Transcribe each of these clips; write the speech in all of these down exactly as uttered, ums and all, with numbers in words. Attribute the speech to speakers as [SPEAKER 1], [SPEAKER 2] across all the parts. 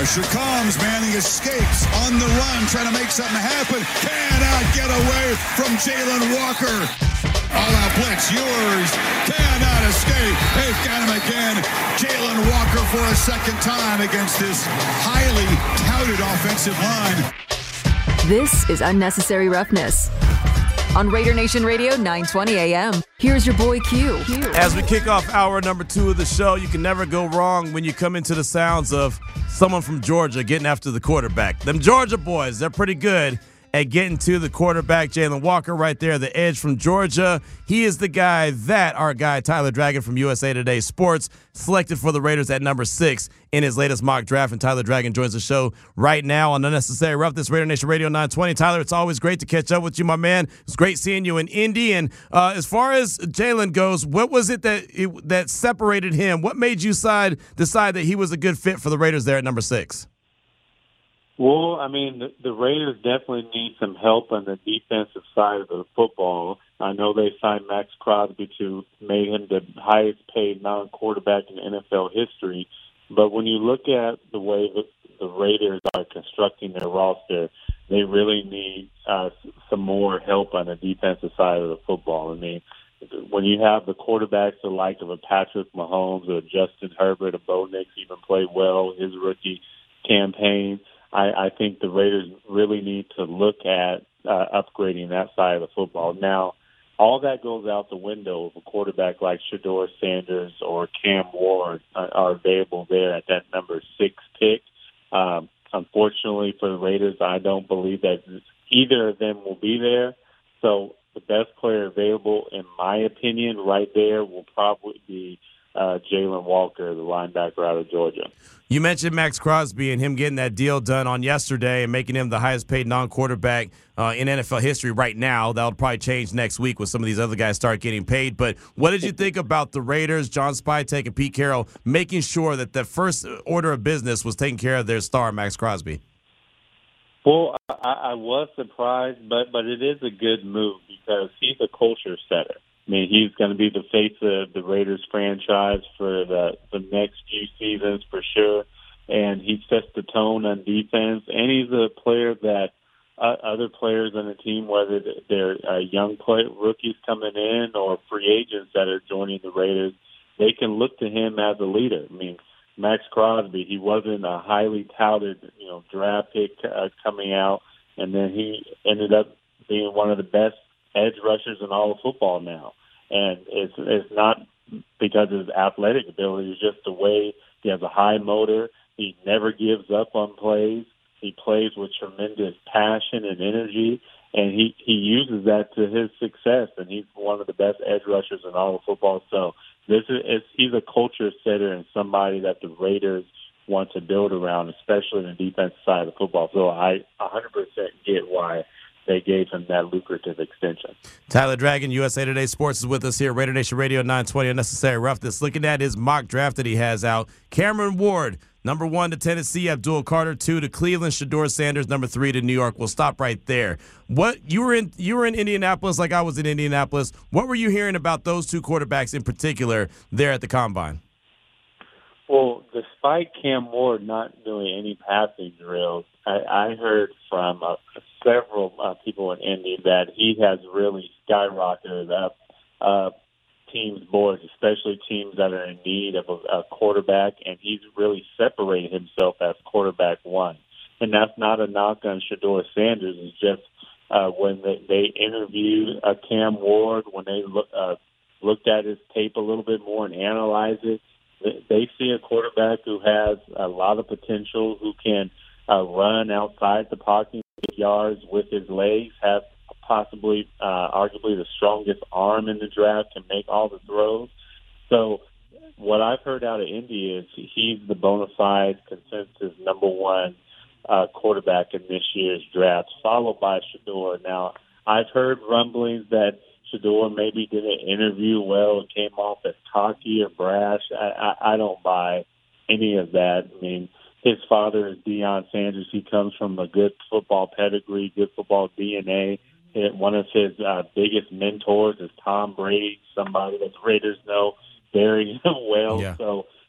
[SPEAKER 1] Pressure comes. Manning escapes on the run, trying to make something happen. Cannot get away from Jalen Walker. All-out blitz, yours. Cannot escape. They've got him again. Jalen Walker for a second time against this highly touted offensive line.
[SPEAKER 2] This is Unnecessary Roughness on Raider Nation Radio, nine twenty A M. Here's your boy Q.
[SPEAKER 3] As we kick off hour number two of the show, you can never go wrong when you come into the sounds of someone from Georgia getting after the quarterback. Them Georgia boys, they're pretty good at getting to the quarterback. Jalen Walker right there, the edge from Georgia. He is the guy that our guy Tyler Dragon from U S A Today Sports selected for the Raiders at number six in his latest mock draft. And Tyler Dragon joins the show right now on Unnecessary Roughness, Raider Nation Radio nine twenty. Tyler, it's always great to catch up with you, my man. It's great seeing you in Indy. And uh, as far as Jalen goes, what was it that it, that separated him? What made you side, decide that he was a good fit for the Raiders there at number six?
[SPEAKER 4] Well, I mean, the, the Raiders definitely need some help on the defensive side of the football. I know they signed Max Crosby to make him the highest paid non-quarterback in N F L history. But when you look at the way that the Raiders are constructing their roster, they really need uh, some more help on the defensive side of the football. I mean, when you have the quarterbacks the like of a Patrick Mahomes or Justin Herbert or Bo Nix even played well his rookie campaign, I, I think the Raiders really need to look at uh, upgrading that side of the football. Now, all that goes out the window if a quarterback like Shedeur Sanders or Cam Ward are, are available there at that number six pick. Um, unfortunately for the Raiders, I don't believe that either of them will be there. So the best player available, in my opinion, right there will probably be uh, Jalen Walker, the linebacker out of Georgia.
[SPEAKER 3] You mentioned Max Crosby and him getting that deal done on yesterday and making him the highest paid non-quarterback uh, in N F L history right now. That'll probably change next week when some of these other guys start getting paid. But what did you think about the Raiders, John Spytek and Pete Carroll, making sure that the first order of business was taking care of their star, Max Crosby?
[SPEAKER 4] Well, I, I was surprised, but, but it is a good move because he's a culture setter. I mean, he's going to be the face of the Raiders franchise for the, the next few seasons for sure. And he sets the tone on defense. And he's a player that uh, other players on the team, whether they're uh, young play, rookies coming in or free agents that are joining the Raiders, they can look to him as a leader. I mean, Max Crosby, he wasn't a highly touted, you know, draft pick uh, coming out, and then he ended up being one of the best edge rushers in all of football now. And it's it's not because of his athletic ability. It's just the way he has a high motor. He never gives up on plays. He plays with tremendous passion and energy, and he, he uses that to his success. And he's one of the best edge rushers in all of football. So this is it's, he's a culture setter and somebody that the Raiders want to build around, especially in the defensive side of the football. So I one hundred percent get why they gave him that lucrative extension.
[SPEAKER 3] Tyler Dragon, U S A Today Sports, is with us here, Raider Nation Radio nine twenty, Unnecessary Roughness. Looking at his mock draft that he has out, Cameron Ward, number one to Tennessee, Abdul Carter, two to Cleveland, Shedeur Sanders, number three to New York. We'll stop right there. What you were in you were in Indianapolis like I was in Indianapolis. What were you hearing about those two quarterbacks in particular there at the Combine?
[SPEAKER 4] Well, despite Cam Ward not doing any passing drills, I, I heard from uh, several uh, people in Indy that he has really skyrocketed up uh, teams' boards, especially teams that are in need of a, a quarterback, and he's really separated himself as quarterback one. And that's not a knock on Shedeur Sanders. It's just uh, when they, they interviewed uh, Cam Ward, when they look, uh, looked at his tape a little bit more and analyzed it, they see a quarterback who has a lot of potential, who can uh, run outside the pocket yards with his legs, have possibly, uh, arguably the strongest arm in the draft, can make all the throws. So what I've heard out of Indy is he's the bona fide consensus number one uh, quarterback in this year's draft, followed by Shedeur. Now, I've heard rumblings that Shedeur maybe didn't interview well and came off as cocky or brash. I, I, I don't buy any of that. I mean, his father is Deion Sanders. He comes from a good football pedigree, good football D N A. One of his uh, biggest mentors is Tom Brady, somebody that the Raiders know very well.
[SPEAKER 3] Yeah.
[SPEAKER 4] So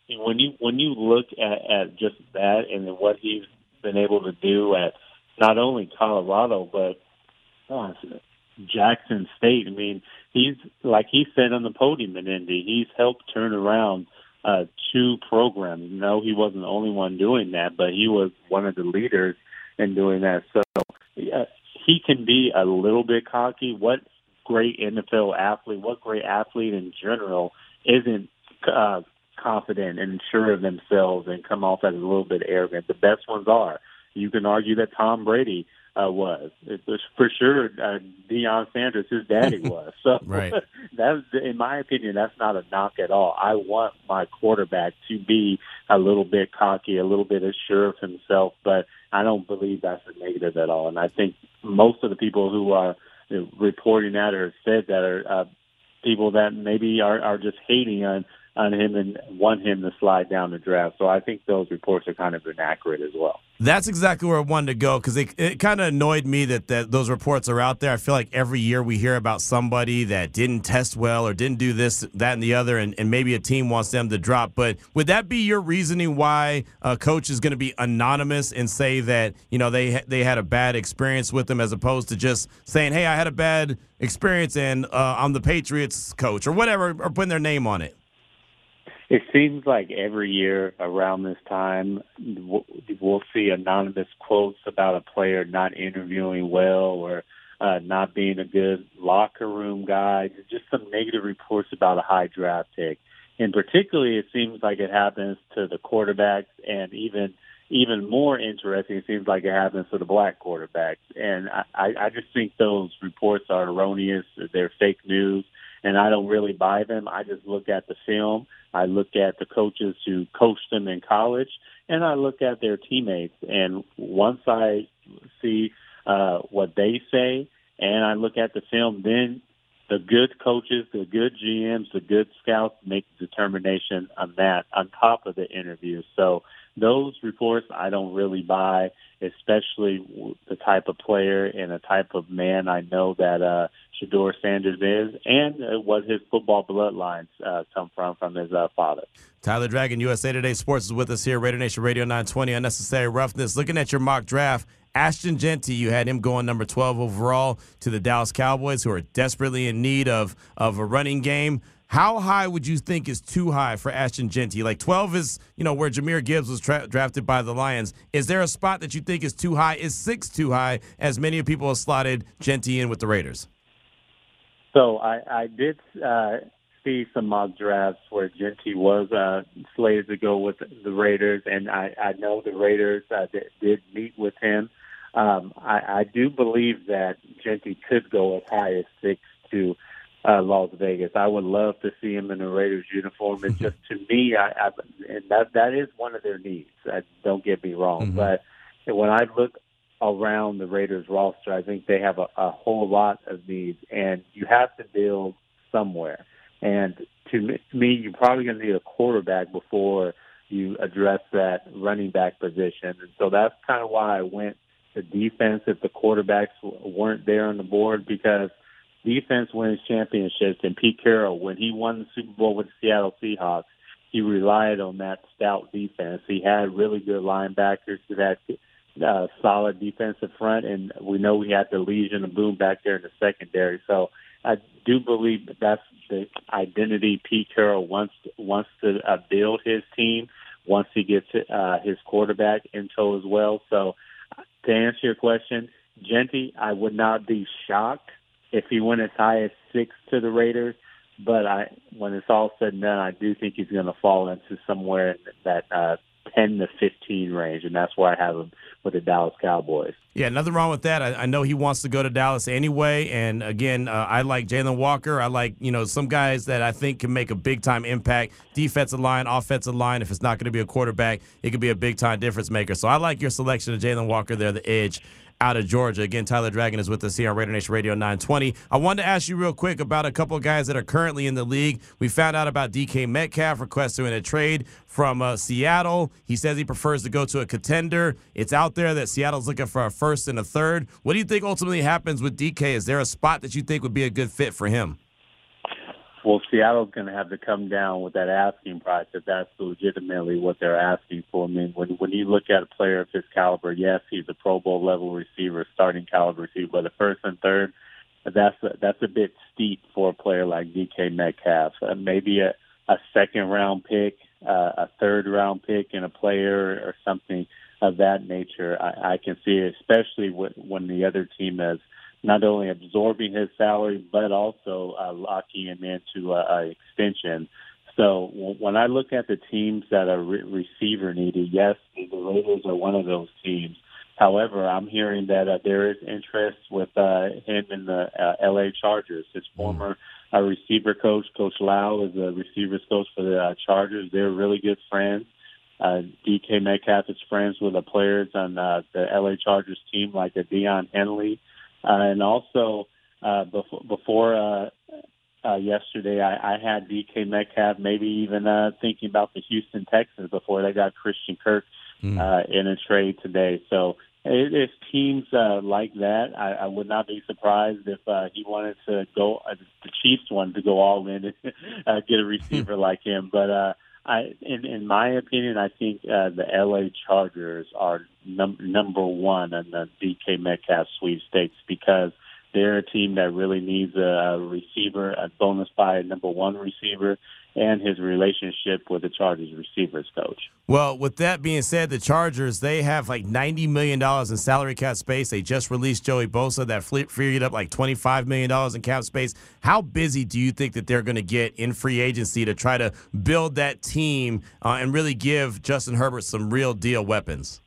[SPEAKER 4] when you when you look at, at just that and then what he's been able to do at not only Colorado but oh, Jackson State. I mean, he's like he said on the podium in Indy, he's helped turn around uh, two programs. No, he wasn't the only one doing that, but he was one of the leaders in doing that. So yeah, he can be a little bit cocky. What great N F L athlete, what great athlete in general isn't uh, confident and sure of themselves and come off as a little bit arrogant? The best ones are. You can argue that Tom Brady uh, was. It was for sure uh, Deion Sanders, his daddy was. So
[SPEAKER 3] right.
[SPEAKER 4] that's, in my opinion, that's not a knock at all. I want my quarterback to be a little bit cocky, a little bit assured of himself, but I don't believe that's a negative at all. And I think most of the people who are you know, reporting that or said that are uh, people that maybe are, are just hating on on him and want him to slide down the draft. So I think those reports are kind of inaccurate as well.
[SPEAKER 3] That's exactly where I wanted to go because it, it kind of annoyed me that, that those reports are out there. I feel like every year we hear about somebody that didn't test well or didn't do this, that, and the other, and, and maybe a team wants them to drop. But would that be your reasoning why a coach is going to be anonymous and say that, you know, they they had a bad experience with them as opposed to just saying, hey, I had a bad experience and uh, I'm the Patriots coach or whatever, or putting their name on it?
[SPEAKER 4] It seems like every year around this time, we'll see anonymous quotes about a player not interviewing well or uh, not being a good locker room guy, just some negative reports about a high draft pick. And particularly, it seems like it happens to the quarterbacks, and even even more interesting, it seems like it happens to the black quarterbacks. And I, I just think those reports are erroneous. They're fake news, and I don't really buy them. I just look at the film. I look at the coaches who coached them in college, and I look at their teammates. And once I see uh, what they say, and I look at the film, then the good coaches, the good G Ms, the good scouts make the determination on that on top of the interview. So those reports I don't really buy, especially the type of player and the type of man I know that uh, Shedeur Sanders is, and uh, what his football bloodlines uh, come from, from his uh, father.
[SPEAKER 3] Tyler Dragon, U S A Today Sports, is with us here, Raider Nation Radio nine twenty, Unnecessary Roughness. Looking at your mock draft, Ashton Jeanty, you had him going number twelve overall to the Dallas Cowboys, who are desperately in need of, of a running game. How high would you think is too high for Ashton Jeanty? Like twelve is, you know, where Jahmyr Gibbs was tra- drafted by the Lions. Is there a spot that you think is too high? Is six too high, as many people have slotted Jeanty in with the Raiders?
[SPEAKER 4] So I, I did uh, see some mock drafts where Jeanty was uh, slated to go with the Raiders, and I, I know the Raiders uh, did, did meet with him. Um, I, I do believe that Jeanty could go as high as six to Uh, Las Vegas. I would love to see him in a Raiders uniform. It's just, to me, I, I and that that is one of their needs. I, don't get me wrong, mm-hmm. but when I look around the Raiders roster, I think they have a, a whole lot of needs, and you have to build somewhere. And to me, to me you're probably going to need a quarterback before you address that running back position, and so that's kind of why I went to defense if the quarterbacks weren't there on the board, because defense wins championships, and Pete Carroll, when he won the Super Bowl with the Seattle Seahawks, he relied on that stout defense. He had really good linebackers who had uh, solid defensive front, and we know we had the Legion of Boom back there in the secondary. So I do believe that that's the identity Pete Carroll wants wants to uh, build his team once he gets uh, his quarterback in tow as well. So to answer your question, Jeanty, I would not be shocked if he went as high as six to the Raiders, but I, when it's all said and done, I do think he's going to fall into somewhere in that uh, ten to fifteen range, and that's where I have him with the Dallas Cowboys.
[SPEAKER 3] Yeah, nothing wrong with that. I, I know he wants to go to Dallas anyway, and again, uh, I like Jalen Walker. I like, you know, some guys that I think can make a big-time impact, defensive line, offensive line. If it's not going to be a quarterback, it could be a big-time difference maker. So I like your selection of Jalen Walker there, the edge out of Georgia. Again, Tyler Dragon is with us here on Raider Nation Radio nine twenty. I wanted to ask you real quick about a couple of guys that are currently in the league. We found out about D K Metcalf requesting a trade from uh, Seattle. He says he prefers to go to a contender. It's out there that Seattle's looking for a first and a third. What do you think ultimately happens with D K? Is there a spot that you think would be a good fit for him?
[SPEAKER 4] Well, Seattle's going to have to come down with that asking price if that's legitimately what they're asking for. I mean, when when you look at a player of his caliber, yes, he's a Pro Bowl level receiver, starting caliber receiver, but the first and third, that's a, that's a bit steep for a player like D K Metcalf. Uh, maybe a, a second round pick, uh, a third round pick, and a player or something of that nature. I, I can see it, especially when, when the other team is not only absorbing his salary, but also uh, locking him into an extension. So w- when I look at the teams that are re- receiver needy, yes, the Raiders are one of those teams. However, I'm hearing that uh, there is interest with uh, him in the uh, L A Chargers. His former uh, receiver coach, Coach Lau, is a receivers coach for the uh, Chargers. They're really good friends. Uh, D K Metcalf is friends with the players on uh, the L A Chargers team, like a Deion Henley. Uh, and also, uh, before, before uh, uh, yesterday, I, I had D K Metcalf maybe even uh, thinking about the Houston Texans before they got Christian Kirk
[SPEAKER 3] mm.
[SPEAKER 4] uh, in a trade today. So if teams uh, like that, I, I would not be surprised if uh, he wanted to go, uh, the Chiefs wanted to go all in and uh, get a receiver like him. But uh, I, in, in my opinion, I think uh, the L A Chargers are num- number one in the D K Metcalf sweepstakes because they're a team that really needs a receiver, a bonus by a number one receiver, and his relationship with the Chargers receivers coach.
[SPEAKER 3] Well, with that being said, the Chargers, they have like ninety million dollars in salary cap space. They just released Joey Bosa. That freed up like twenty-five million dollars in cap space. How busy do you think that they're going to get in free agency to try to build that team uh, and really give Justin Herbert some real deal weapons?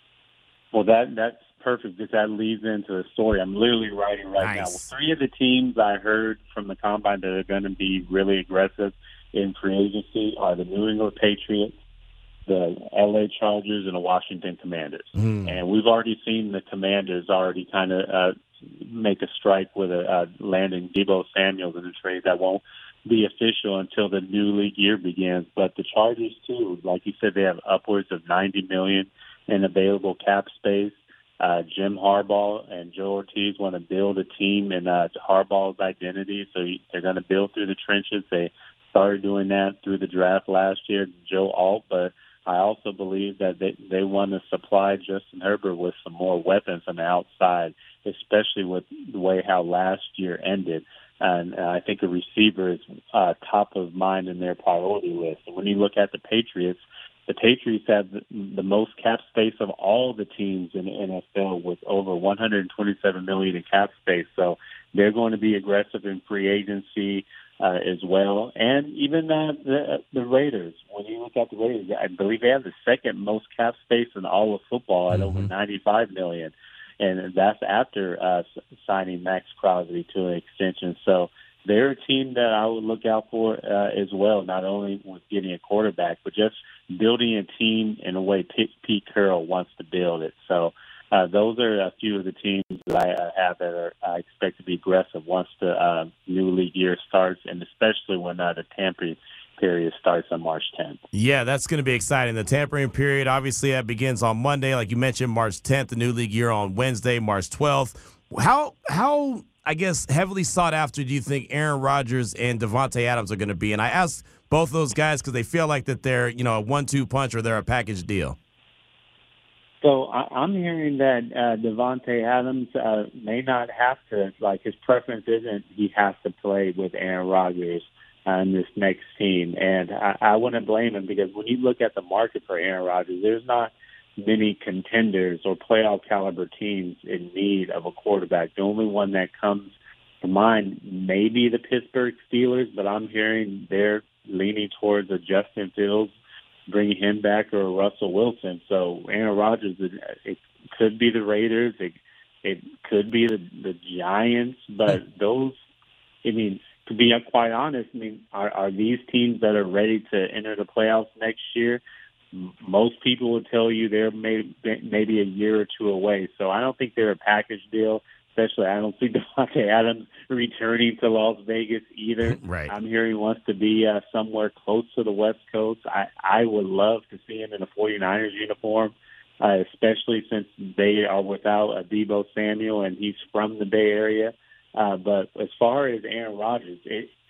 [SPEAKER 4] Well, that that's perfect because that leads into the story I'm literally writing right
[SPEAKER 3] nice.
[SPEAKER 4] now. Well, three of the teams I heard from the Combine that are going to be really aggressive in free agency are the New England Patriots, the L A Chargers, and the Washington Commanders. Mm. And we've already seen the Commanders already kind of uh, make a strike with a uh, landing Deebo Samuels in a trade that won't be official until the new league year begins. But the Chargers, too, like you said, they have upwards of ninety million dollars in available cap space. Uh, Jim Harbaugh and Joe Ortiz want to build a team in uh, Harbaugh's identity, so they're going to build through the trenches. They started doing that through the draft last year, Joe Alt, but I also believe that they, they want to supply Justin Herbert with some more weapons on the outside, especially with the way how last year ended. And uh, I think a receiver is uh, top of mind in their priority list. And when you look at the Patriots, the Patriots have the, the most cap space of all the teams in the N F L with over one hundred twenty-seven million dollars in cap space. So they're going to be aggressive in free agency uh, as well. And even uh, the, the Raiders, when you look at the Raiders, I believe they have the second most cap space in all of football at mm-hmm. over ninety-five million dollars. And that's after uh, signing Max Crosby to an extension. So they're a team that I would look out for uh, as well, not only with getting a quarterback, but just building a team in a way Pete, Pete Carroll wants to build it. So uh, those are a few of the teams that I uh, have that are, I expect to be aggressive once the uh, new league year starts, and especially when uh, the tampering period starts on March tenth.
[SPEAKER 3] Yeah, that's going to be exciting. The tampering period, obviously, that begins on Monday. Like you mentioned, March tenth, the new league year on Wednesday, March twelfth. How, how, I guess, heavily sought after do you think Aaron Rodgers and Davante Adams are going to be? And I asked both those guys because they feel like that they're, you know, a one two punch or they're a package deal.
[SPEAKER 4] So I, I'm hearing that uh, Davante Adams uh, may not have to, like his preference isn't he has to play with Aaron Rodgers on this next team. And I, I wouldn't blame him because when you look at the market for Aaron Rodgers, there's not many contenders or playoff caliber teams in need of a quarterback. The only one that comes to mind may be the Pittsburgh Steelers, but I'm hearing they're leaning towards a Justin Fields, bringing him back, or a Russell Wilson. So Aaron Rodgers, it, it could be the Raiders, it it could be the, the Giants, but those, I mean, to be quite honest, I mean, are, are these teams that are ready to enter the playoffs next year? Most people will tell you they're maybe, maybe a year or two away. So I don't think they're a package deal. Especially, I don't see Davante Adams returning to Las Vegas either.
[SPEAKER 3] Right.
[SPEAKER 4] I'm hearing he wants to be uh, somewhere close to the West Coast. I, I would love to see him in a 49ers uniform, uh, especially since they are without a Deebo Samuel and he's from the Bay Area. Uh, but as far as Aaron Rodgers, it,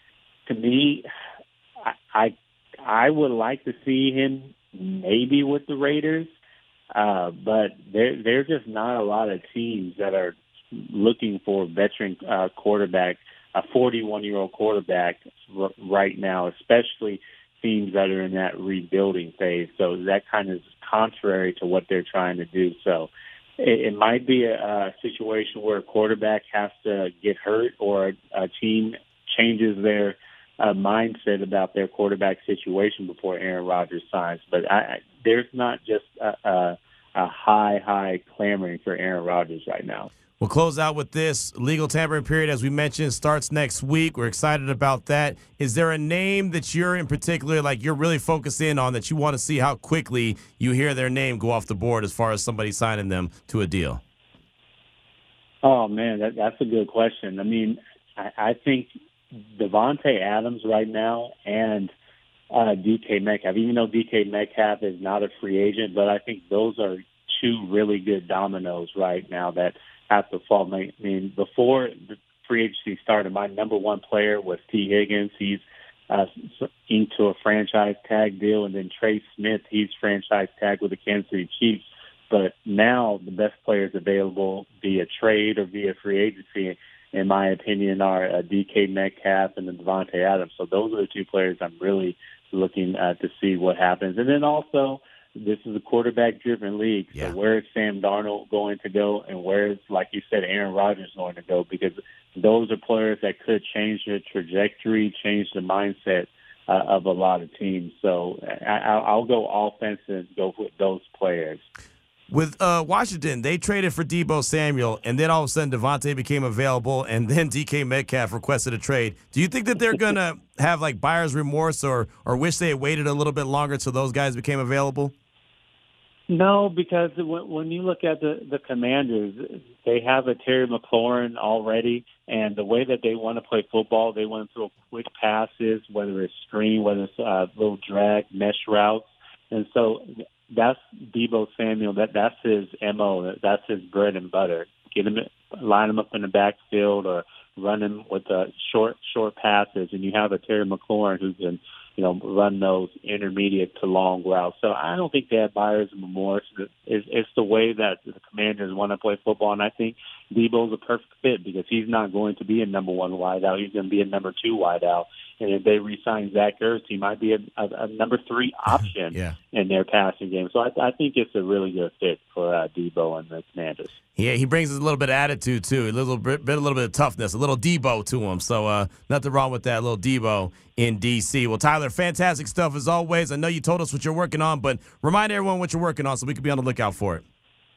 [SPEAKER 4] to me, I, I I would like to see him maybe with the Raiders, uh, but there there's just not a lot of teams that are looking for a veteran uh, quarterback, a forty-one-year-old quarterback r- right now, especially teams that are in that rebuilding phase. So that kind of is contrary to what they're trying to do. So it, it might be a, a situation where a quarterback has to get hurt or a, a team changes their uh, mindset about their quarterback situation before Aaron Rodgers signs. But I, I, there's not just a, a, a high, high clamoring for Aaron Rodgers right now.
[SPEAKER 3] We'll close out with this. Legal tampering period, as we mentioned, starts next week. We're excited about that. Is there a name that you're in particular, like you're really focused in on, that you want to see how quickly you hear their name go off the board as far as somebody signing them to a deal?
[SPEAKER 4] Oh, man, that, that's a good question. I mean, I, I think Devontae Adams right now and uh, D K Metcalf, even though D K Metcalf is not a free agent, but I think those are two really good dominoes right now that have to fall. I mean, before the free agency started, my number one player was T. Higgins. He's uh, into a franchise tag deal, and then Trey Smith, he's franchise tag with the Kansas City Chiefs. But now the best players available via trade or via free agency, in my opinion, are uh, D K Metcalf and then Devontae Adams. So those are the two players I'm really looking uh, to see what happens. And then also, this is a quarterback-driven league. So
[SPEAKER 3] Yeah.
[SPEAKER 4] where is Sam Darnold going to go, and where is, like you said, Aaron Rodgers going to go? Because those are players that could change the trajectory, change the mindset uh, of a lot of teams. So I, I'll go offensive, go with those players.
[SPEAKER 3] With uh, Washington, they traded for Deebo Samuel, and then all of a sudden Devontae became available, and then D K Metcalf requested a trade. Do you think that they're going to have like buyer's remorse or, or wish they had waited a little bit longer till those guys became available?
[SPEAKER 4] No, because when, when you look at the, the Commanders, they have a Terry McLaurin already, and the way that they want to play football, they want to throw quick passes, whether it's screen, whether it's uh, little drag, mesh routes. And so that's Deebo Samuel. That That's his M O. That's his bread and butter. Get him, line him up in the backfield or run him with uh, short, short passes, and you have a Terry McLaurin who can, you know, run those intermediate to long routes. So I don't think they have buyer's remorse. It's, it's the way that the Commanders want to play football, and I think Deebo's a perfect fit because he's not going to be a number one wideout. He's going to be a number two wideout. And if they re-sign Zach Ertz, he might be a, a, a number three option
[SPEAKER 3] yeah.
[SPEAKER 4] in their passing game. So I, I think it's a really good fit for uh, Deebo and the Commanders.
[SPEAKER 3] Yeah, he brings a little bit of attitude too, a little bit, bit a little bit of toughness, a little Deebo to him. So uh, nothing wrong with that, a little Deebo in D C. Well, Tyler, fantastic stuff as always. I know you told us what you're working on, but remind everyone what you're working on so we can be on the lookout for it.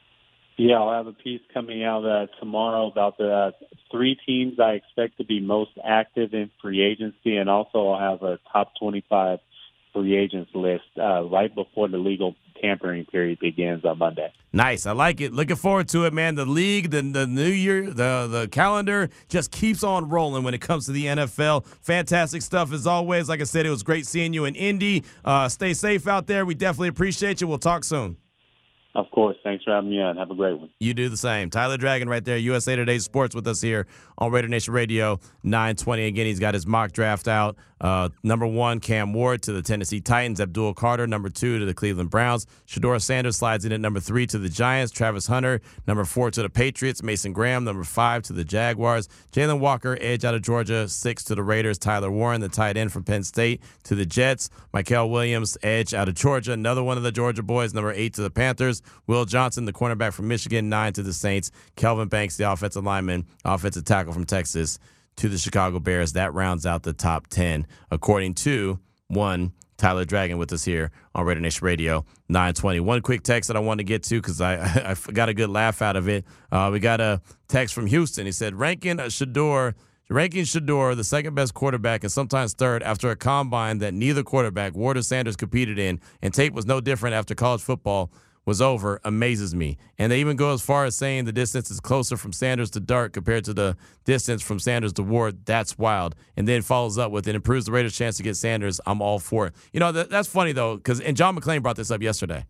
[SPEAKER 4] Yeah, I'll have a piece coming out uh, tomorrow about the uh, three teams I expect to be most active in free agency, and also I'll have a top twenty-five free agents list uh, right before the legal tampering period begins on Monday.
[SPEAKER 3] Nice. I like it. Looking forward to it, man. The league, the, the new year, the, the calendar just keeps on rolling when it comes to the N F L. Fantastic stuff as always. Like I said, it was great seeing you in Indy. Uh, stay safe out there. We definitely appreciate you. We'll talk soon.
[SPEAKER 4] Of course. Thanks for having me on. Have a great one.
[SPEAKER 3] You do the same. Tyler Dragon right there, U S A Today Sports with us here on Raider Nation Radio nine twenty. Again, he's got his mock draft out. Uh, number one, Cam Ward to the Tennessee Titans. Abdul Carter, number two, to the Cleveland Browns. Shedeur Sanders slides in at number three to the Giants. Travis Hunter, number four, to the Patriots. Mason Graham, number five, to the Jaguars. Jalen Walker, edge out of Georgia, six to the Raiders. Tyler Warren, the tight end from Penn State, to the Jets. Mykel Williams, edge out of Georgia. Another one of the Georgia boys, number eight, to the Panthers. Will Johnson, the cornerback from Michigan, nine to the Saints. Kelvin Banks, the offensive lineman, offensive tackle from Texas, to the Chicago Bears. That rounds out the top ten, according to one Tyler Dragon with us here on Raider Nation Radio nine twenty. One quick text that I wanted to get to because I, I got a good laugh out of it. Uh, we got a text from Houston. He said, ranking Shedeur, ranking Shedeur the second best quarterback and sometimes third after a combine that neither quarterback, Ward or Sanders, competed in, and tape was no different after college football was over, amazes me. And they even go as far as saying the distance is closer from Sanders to Dart compared to the distance from Sanders to Ward. That's wild. And then follows up with, it improves the Raiders' chance to get Sanders. I'm all for it. You know, that, that's funny, though, because, and John McClain brought this up yesterday.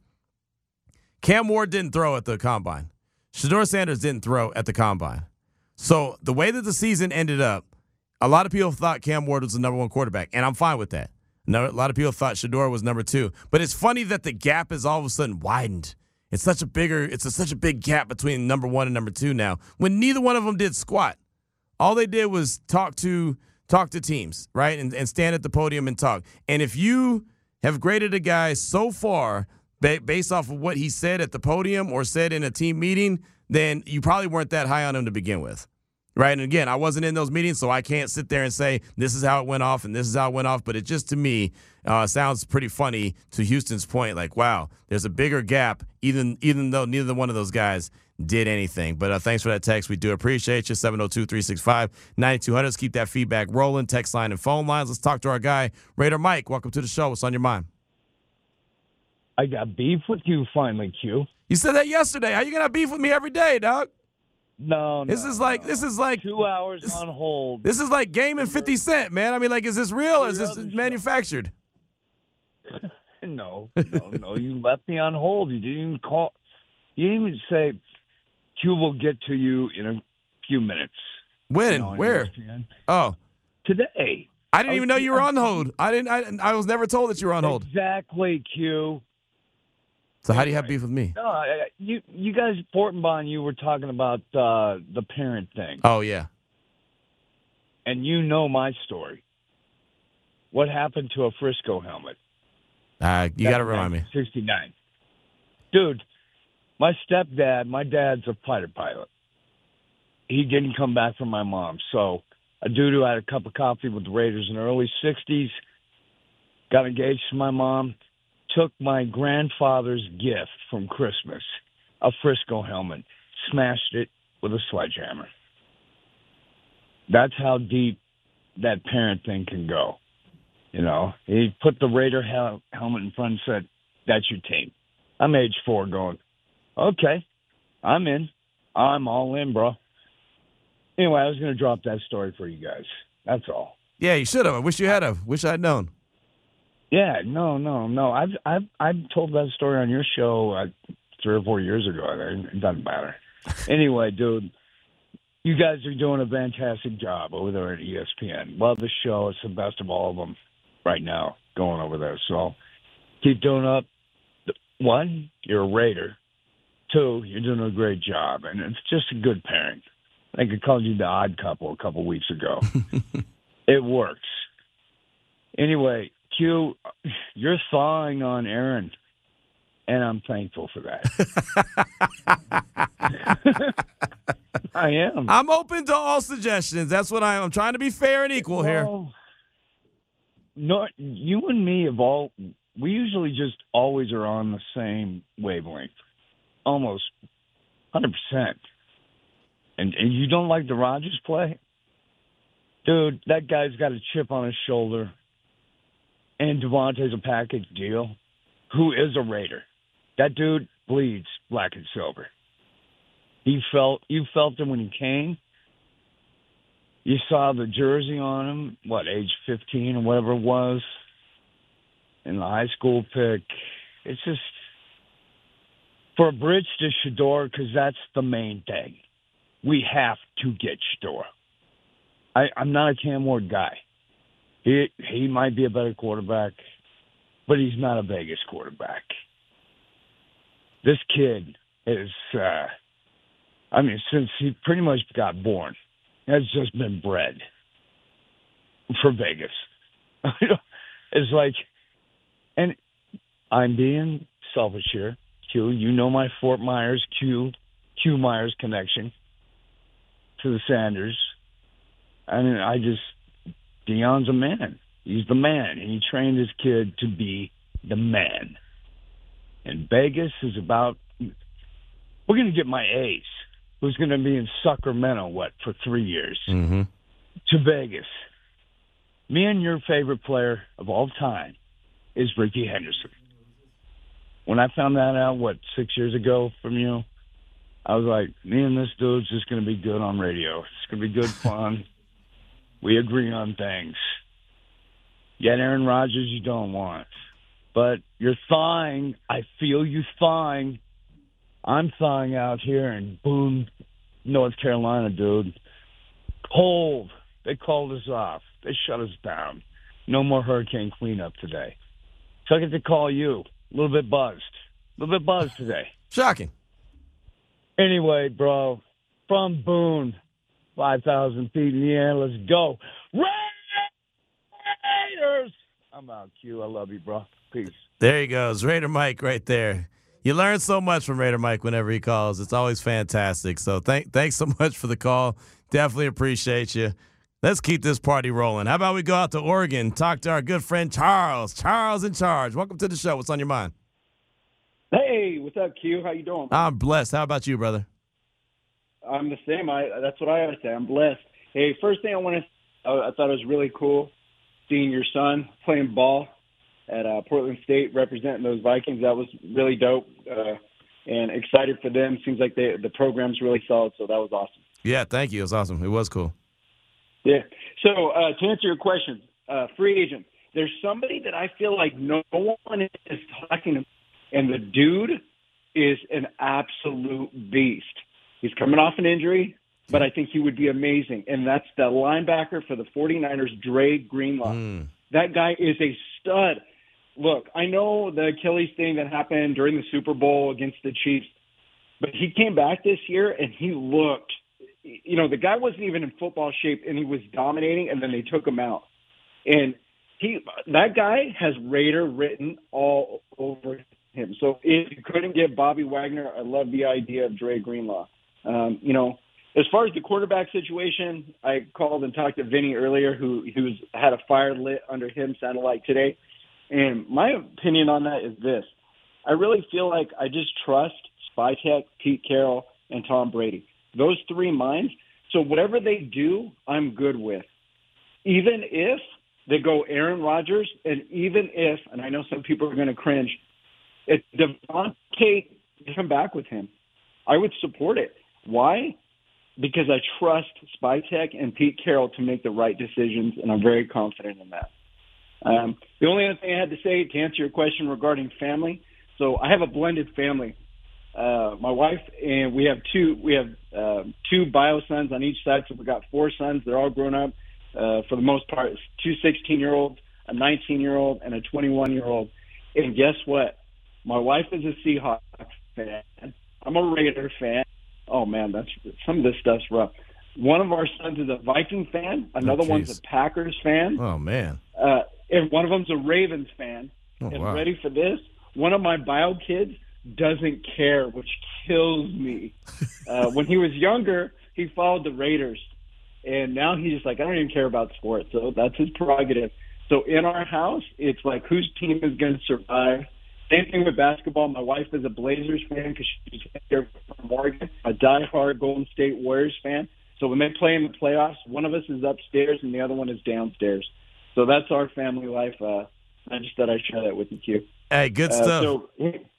[SPEAKER 3] Cam Ward didn't throw at the combine. Shedeur Sanders didn't throw at the combine. So the way that the season ended up, a lot of people thought Cam Ward was the number one quarterback, and I'm fine with that. No, a lot of people thought Shedeur was number two. But it's funny that the gap is all of a sudden widened. It's such a bigger, it's a, such a big gap between number one and number two now, when neither one of them did squat. All they did was talk to talk to teams, right, and, and stand at the podium and talk. And if you have graded a guy so far ba- based off of what he said at the podium or said in a team meeting, then you probably weren't that high on him to begin with. Right, and again, I wasn't in those meetings, so I can't sit there and say this is how it went off and this is how it went off. But it just, to me, uh, sounds pretty funny to Houston's point. Like, wow, there's a bigger gap, even even though neither one of those guys did anything. But uh, thanks for that text. We do appreciate you. seven oh two, three six five, nine two hundred. Let's keep that feedback rolling. Text line and phone lines. Let's talk to our guy, Raider Mike. Welcome to the show. What's on your mind?
[SPEAKER 5] I got beef with you finally, Q.
[SPEAKER 3] You said that yesterday. How you gonna have beef with me every day, dog?
[SPEAKER 5] No, no.
[SPEAKER 3] This is like
[SPEAKER 5] no.
[SPEAKER 3] this is like
[SPEAKER 5] two hours
[SPEAKER 3] this,
[SPEAKER 5] on hold.
[SPEAKER 3] This is like Game and fifty Cent, man. I mean, like, is this real or is this manufactured?
[SPEAKER 5] no, no, no. You left me on hold. You didn't even call. You didn't even say, Q will get to you in a few minutes.
[SPEAKER 3] When?
[SPEAKER 5] You know,
[SPEAKER 3] Where?
[SPEAKER 5] E S P N.
[SPEAKER 3] Oh.
[SPEAKER 5] Today.
[SPEAKER 3] I didn't
[SPEAKER 5] I
[SPEAKER 3] even
[SPEAKER 5] was,
[SPEAKER 3] know you were on hold. I didn't. I, I was never told that you were on hold.
[SPEAKER 5] Exactly, Q.
[SPEAKER 3] So how do you have beef with me?
[SPEAKER 5] No, I, you you guys, Portenbon, you were talking about uh, the parent thing.
[SPEAKER 3] Oh, yeah.
[SPEAKER 5] And you know my story. What happened to a Frisco helmet?
[SPEAKER 3] Uh, you got to remind me.
[SPEAKER 5] sixty-nine. Dude, my stepdad, my dad's a fighter pilot. He didn't come back from my mom. So a dude who had a cup of coffee with the Raiders in the early sixties, got engaged to my mom, took my grandfather's gift from Christmas, a Frisco helmet, smashed it with a sledgehammer. That's how deep that parent thing can go. You know, he put the Raider hel- helmet in front and said, that's your team. I'm age four going, okay, I'm in. I'm all in, bro. Anyway, I was going to drop that story for you guys. That's all.
[SPEAKER 3] Yeah, you should have. I wish you had have. Wish I'd known.
[SPEAKER 5] Yeah, no, no, no. I've I've I've told that story on your show uh, three or four years ago. It doesn't matter. Anyway, dude, you guys are doing a fantastic job over there at E S P N. Love the show. It's the best of all of them right now going over there. So keep doing up. One, you're a Raider. Two, you're doing a great job, and it's just a good pairing. I think I called you the odd couple a couple weeks ago. It works. Anyway, Q, you're thawing on Aaron, and I'm thankful for that. I am.
[SPEAKER 3] I'm open to all suggestions. That's what I am. I'm trying to be fair and equal
[SPEAKER 5] well,
[SPEAKER 3] here.
[SPEAKER 5] No, you and me have all. We usually just always are on the same wavelength, almost one hundred percent. And, and you don't like the Rodgers play? Dude, that guy's got a chip on his shoulder. And Devontae's a package deal. Who is a Raider? That dude bleeds black and silver. He felt you felt him when he came. You saw the jersey on him, what, age fifteen or whatever it was, in the high school pick. It's just for a bridge to Shedeur, because that's the main thing. We have to get Shedeur. I, I'm not a Cam Ward guy. He he might be a better quarterback, but he's not a Vegas quarterback. This kid is, uh, I mean, since he pretty much got born, has just been bred for Vegas. It's like, and I'm being selfish here, Q. You know my Fort Myers, Q, Q Myers connection to the Sanders. I mean, I just, Deion's a man. He's the man. And he trained his kid to be the man. And Vegas is about, we're going to get my ace, who's going to be in Sacramento, what, for three years,
[SPEAKER 3] Mm-hmm.
[SPEAKER 5] to Vegas. Me and your favorite player of all time is Ricky Henderson. When I found that out, what, six years ago from you, I was like, me and this dude's just going to be good on radio. It's going to be good fun. We agree on things. Yet Aaron Rodgers you don't want. But you're thawing. I feel you thawing. I'm thawing out here in Boone, North Carolina, dude. Cold. They called us off. They shut us down. No more hurricane cleanup today. So I get to call you. A little bit buzzed. A little bit buzzed today.
[SPEAKER 3] Shocking.
[SPEAKER 5] Anyway, bro, from Boone, five thousand feet in the air, let's go. Raiders! I'm out, Q. I love you, bro. Peace.
[SPEAKER 3] There he goes. Raider Mike right there. You learn so much from Raider Mike whenever he calls. It's always fantastic. So thank, thanks so much for the call. Definitely appreciate you. Let's keep this party rolling. How about we go out to Oregon, talk to our good friend Charles. Charles in charge. Welcome to the show. What's on your mind?
[SPEAKER 6] Hey, what's up, Q? How you doing?
[SPEAKER 3] I'm blessed. How about you, brother?
[SPEAKER 6] I'm the same. I that's what I always say. I'm blessed. Hey, first thing I want to, I, I thought it was really cool seeing your son playing ball at uh, Portland State, representing those Vikings. That was really dope, uh, and excited for them. Seems like they, the program's really solid, so that was awesome.
[SPEAKER 3] Yeah, thank you. It was awesome. It was cool.
[SPEAKER 6] Yeah. So uh, to answer your question, uh, free agent. There's somebody that I feel like no one is talking to, and the dude is an absolute beast. He's coming off an injury, but I think he would be amazing, and that's the linebacker for the 49ers, Dre Greenlaw. Mm. That guy is a stud. Look, I know the Achilles thing that happened during the Super Bowl against the Chiefs, but he came back this year and he looked, you know, the guy wasn't even in football shape and he was dominating, and then they took him out. And he, that guy has Raider written all over him. So if you couldn't get Bobby Wagner, I love the idea of Dre Greenlaw. Um, you know, as far as the quarterback situation, I called and talked to Vinny earlier, who who's had a fire lit under him, sounded like today. And my opinion on that is this. I really feel like I just trust Spytek, Pete Carroll, and Tom Brady. Those three minds. So whatever they do, I'm good with. Even if they go Aaron Rodgers, and even if, and I know some people are going to cringe, if Devontae come back with him, I would support it. Why? Because I trust Spytek and Pete Carroll to make the right decisions, and I'm very confident in that. Um, the only other thing I had to say to answer your question regarding family, so I have a blended family. Uh, my wife and we have two we have uh, two bio sons on each side, so we've got four sons. They're all grown up. Uh, for the most part, it's two sixteen-year-olds, a nineteen-year-old, and a twenty-one-year-old. And guess what? My wife is a Seahawks fan. I'm a Raider fan. Oh, man, that's some of this stuff's rough. One of our sons is a Viking fan. Another oh, one's a Packers fan.
[SPEAKER 3] Oh, man.
[SPEAKER 6] Uh, and one of them's a Ravens fan.
[SPEAKER 3] Oh,
[SPEAKER 6] and
[SPEAKER 3] wow.
[SPEAKER 6] ready for this? One of my bio kids doesn't care, which kills me. Uh, when he was younger, he followed the Raiders. And now he's just like, I don't even care about sports. So that's his prerogative. So in our house, it's like whose team is going to survive. Same thing with basketball. My wife is a Blazers fan because she's here from Oregon, a diehard Golden State Warriors fan. So when they play in the playoffs, one of us is upstairs and the other one is downstairs. So that's our family life. Uh, I just thought I'd share that with you, Q.
[SPEAKER 3] Hey, good
[SPEAKER 6] uh,
[SPEAKER 3] stuff.
[SPEAKER 6] So,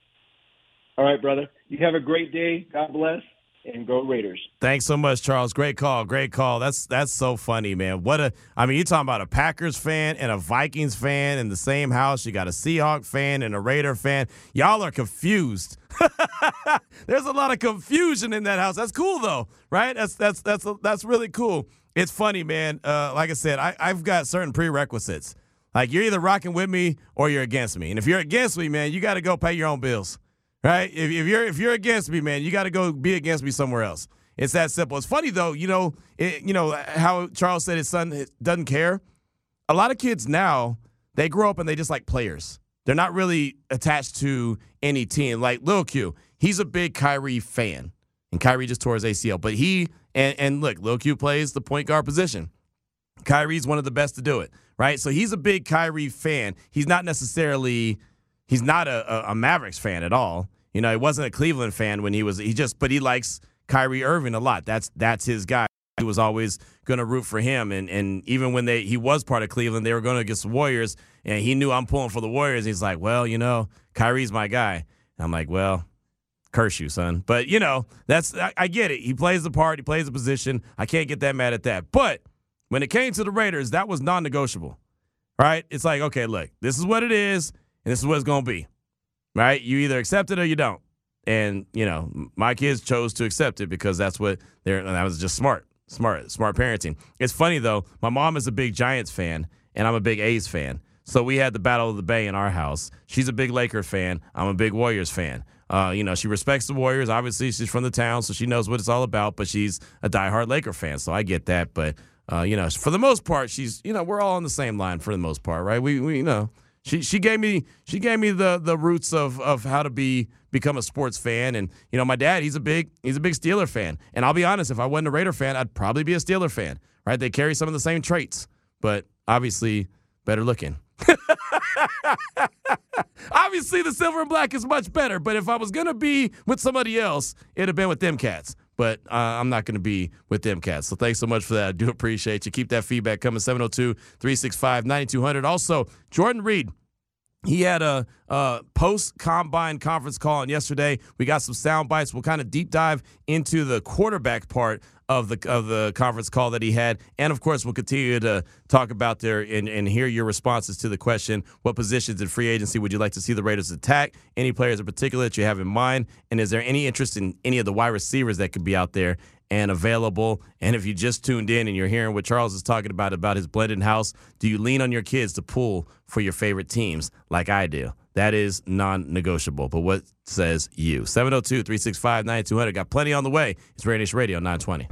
[SPEAKER 6] all right, brother. You have a great day. God bless. And go Raiders.
[SPEAKER 3] Thanks so much, Charles. Great call. Great call. That's that's so funny, man. What a I mean, you're talking about a Packers fan and a Vikings fan in the same house. You got a Seahawk fan and a Raider fan. Y'all are confused. There's a lot of confusion in that house. That's cool though, right? That's that's that's that's really cool. It's funny, man. Uh, like I said, I, I've got certain prerequisites. Like you're either rocking with me or you're against me. And if you're against me, man, you got to go pay your own bills. Right? If, if you're if you're against me, man, you got to go be against me somewhere else. It's that simple. It's funny though, you know, it, you know how Charles said his son doesn't care. A lot of kids now, they grow up and they just like players. They're not really attached to any team. Like Lil Q, he's a big Kyrie fan, and Kyrie just tore his A C L. But he and and look, Lil Q plays the point guard position. Kyrie's one of the best to do it, right? So he's a big Kyrie fan. He's not necessarily. He's not a, a Mavericks fan at all. You know, he wasn't a Cleveland fan when he was. He just, but he likes Kyrie Irving a lot. That's that's his guy. He was always going to root for him. And and even when they he was part of Cleveland, they were going against the Warriors, and he knew I'm pulling for the Warriors. He's like, well, you know, Kyrie's my guy. And I'm like, well, curse you, son. But you know, that's I, I get it. He plays the part. He plays the position. I can't get that mad at that. But when it came to the Raiders, that was non-negotiable, right? It's like, okay, look, this is what it is. And this is what it's going to be, right? You either accept it or you don't. And, you know, my kids chose to accept it because that's what they're, that was just smart. Smart, smart parenting. It's funny, though. My mom is a big Giants fan, and I'm a big A's fan. So we had the Battle of the Bay in our house. She's a big Laker fan. I'm a big Warriors fan. Uh, you know, she respects the Warriors. Obviously, she's from the town, so she knows what it's all about, but she's a diehard Laker fan, so I get that. But, uh, you know, for the most part, she's, you know, we're all on the same line for the most part, right? We, we you know, she she gave me she gave me the the roots of of how to be become a sports fan. And, you know, my dad, he's a big he's a big Steeler fan. And I'll be honest, if I wasn't a Raider fan, I'd probably be a Steeler fan, right? They carry some of the same traits, but obviously better looking. Obviously, the silver and black is much better, but if I was going to be with somebody else, it'd have been with them cats. But uh, I'm not going to be with them cats. So thanks so much for that. I do appreciate you. Keep that feedback coming, seven oh two, three six five, nine two zero zero. Also, Jordan Reed, he had a, a post-combine conference call on yesterday. We got some sound bites. We'll kind of deep dive into the quarterback part of the of the conference call that he had. And, of course, we'll continue to talk about there and, and hear your responses to the question, what positions in free agency would you like to see the Raiders attack? Any players in particular that you have in mind? And is there any interest in any of the wide receivers that could be out there and available? And if you just tuned in and you're hearing what Charles is talking about, about his blended house, do you lean on your kids to pull for your favorite teams like I do? That is non-negotiable. But what says you? seven oh two, three six five, nine two zero zero. Got plenty on the way. It's Raider Nation Radio nine twenty.